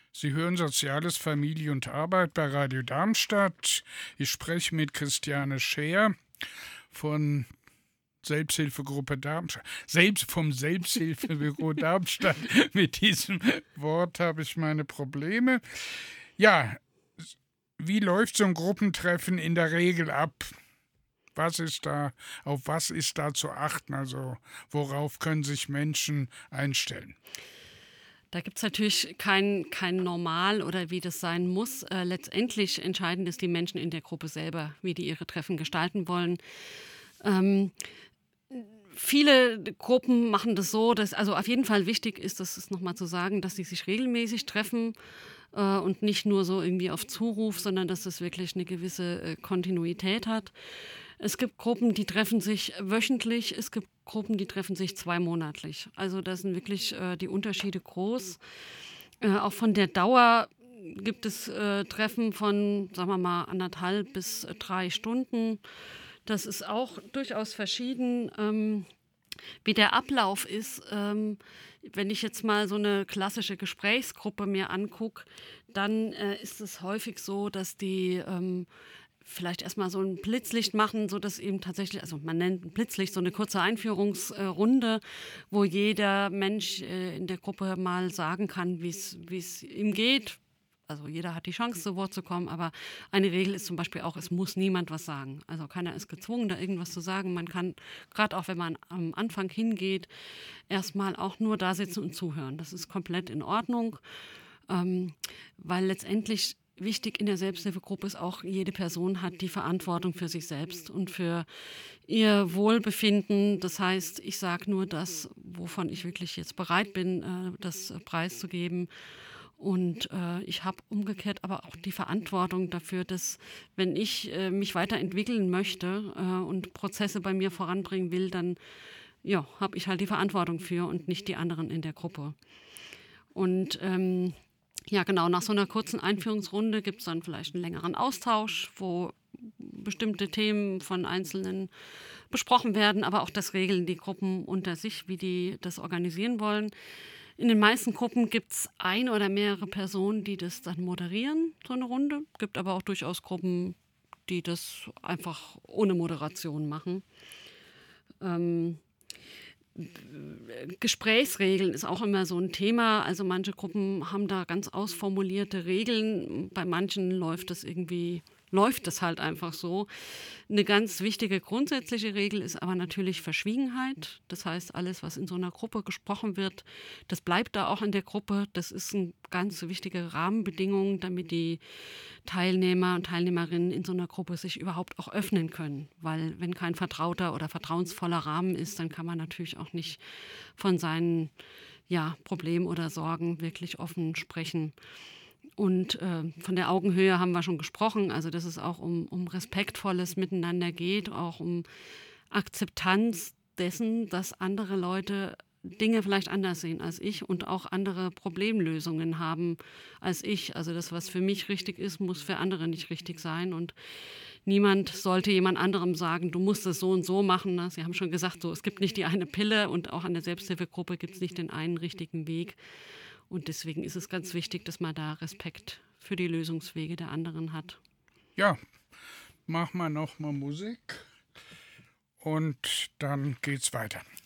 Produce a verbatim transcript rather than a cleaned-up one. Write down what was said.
Sie hören Soziales, Familie und Arbeit bei Radio Darmstadt. Ich spreche mit Christiane Scheer von Selbsthilfegruppe Darmstadt. Selbst vom Selbsthilfebüro Darmstadt. Mit diesem Wort habe ich meine Probleme. Ja, wie läuft so ein Gruppentreffen in der Regel ab? Was ist da, auf was ist da zu achten? Also worauf können sich Menschen einstellen? Da gibt es natürlich kein, kein Normal oder wie das sein muss. Äh, letztendlich entscheiden das die Menschen in der Gruppe selber, wie die ihre Treffen gestalten wollen. Ähm, Viele Gruppen machen das so, dass also auf jeden Fall wichtig ist, das ist nochmal zu sagen, dass sie sich regelmäßig treffen äh, und nicht nur so irgendwie auf Zuruf, sondern dass das wirklich eine gewisse äh, Kontinuität hat. Es gibt Gruppen, die treffen sich wöchentlich, es gibt Gruppen, die treffen sich zweimonatlich. Also da sind wirklich äh, die Unterschiede groß. Äh, auch von der Dauer gibt es äh, Treffen von, sagen wir mal, anderthalb bis äh, drei Stunden. Das ist auch durchaus verschieden. Ähm, wie der Ablauf ist, ähm, wenn ich jetzt mal so eine klassische Gesprächsgruppe mir angucke, dann äh, ist es häufig so, dass die ähm, vielleicht erstmal so ein Blitzlicht machen, sodass eben tatsächlich, also man nennt ein Blitzlicht so eine kurze Einführungsrunde, wo jeder Mensch äh, in der Gruppe mal sagen kann, wie es ihm geht. Also jeder hat die Chance, zu Wort zu kommen, aber eine Regel ist zum Beispiel auch, es muss niemand was sagen. Also keiner ist gezwungen, da irgendwas zu sagen. Man kann, gerade auch wenn man am Anfang hingeht, erstmal auch nur da sitzen und zuhören. Das ist komplett in Ordnung, ähm, weil letztendlich wichtig in der Selbsthilfegruppe ist auch, jede Person hat die Verantwortung für sich selbst und für ihr Wohlbefinden. Das heißt, ich sage nur das, wovon ich wirklich jetzt bereit bin, äh, das preiszugeben. Und äh, ich habe umgekehrt aber auch die Verantwortung dafür, dass wenn ich äh, mich weiterentwickeln möchte äh, und Prozesse bei mir voranbringen will, dann ja, habe ich halt die Verantwortung für und nicht die anderen in der Gruppe. Und ähm, ja, genau, nach so einer kurzen Einführungsrunde gibt es dann vielleicht einen längeren Austausch, wo bestimmte Themen von Einzelnen besprochen werden, aber auch das regeln die Gruppen unter sich, wie die das organisieren wollen. In den meisten Gruppen gibt es eine oder mehrere Personen, die das dann moderieren, so eine Runde. Es gibt aber auch durchaus Gruppen, die das einfach ohne Moderation machen. Ähm, Gesprächsregeln ist auch immer so ein Thema. Also manche Gruppen haben da ganz ausformulierte Regeln. Bei manchen läuft das irgendwie, läuft das halt einfach so. Eine ganz wichtige grundsätzliche Regel ist aber natürlich Verschwiegenheit. Das heißt, alles, was in so einer Gruppe gesprochen wird, das bleibt da auch in der Gruppe. Das ist eine ganz wichtige Rahmenbedingung, damit die Teilnehmer und Teilnehmerinnen in so einer Gruppe sich überhaupt auch öffnen können. Weil wenn kein vertrauter oder vertrauensvoller Rahmen ist, dann kann man natürlich auch nicht von seinen ja, Problemen oder Sorgen wirklich offen sprechen. Und äh, von der Augenhöhe haben wir schon gesprochen, also dass es auch um, um respektvolles Miteinander geht, auch um Akzeptanz dessen, dass andere Leute Dinge vielleicht anders sehen als ich und auch andere Problemlösungen haben als ich. Also das, was für mich richtig ist, muss für andere nicht richtig sein. Und niemand sollte jemand anderem sagen, du musst es so und so machen. Sie haben schon gesagt, so, es gibt nicht die eine Pille und auch an der Selbsthilfegruppe gibt es nicht den einen richtigen Weg. Und deswegen ist es ganz wichtig, dass man da Respekt für die Lösungswege der anderen hat. Ja, mach mal noch mal Musik und dann geht's weiter.